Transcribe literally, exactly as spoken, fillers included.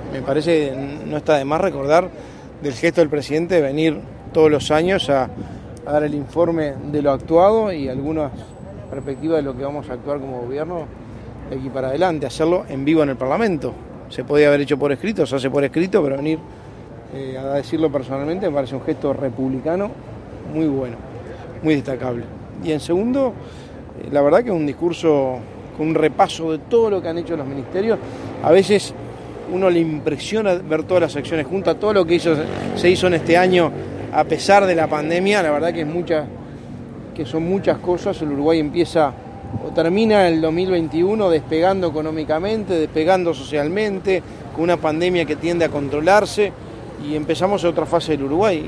Me parece que no está de más recordar del gesto del presidente de venir todos los años a, a dar el informe de lo actuado y algunas perspectivas de lo que vamos a actuar como gobierno de aquí para adelante, hacerlo en vivo en el Parlamento. Se podía haber hecho por escrito, se hace por escrito, pero venir eh, a decirlo personalmente me parece un gesto republicano muy bueno, muy destacable. Y en segundo, eh, la verdad que es un discurso con un repaso de todo lo que han hecho los ministerios. A veces uno le impresiona ver todas las acciones juntas, todo lo que hizo, se hizo en este año a pesar de la pandemia. La verdad que es mucha, que son muchas cosas. El Uruguay empieza o termina el dos mil veintiuno despegando económicamente, despegando socialmente, con una pandemia que tiende a controlarse, y empezamos otra fase del Uruguay.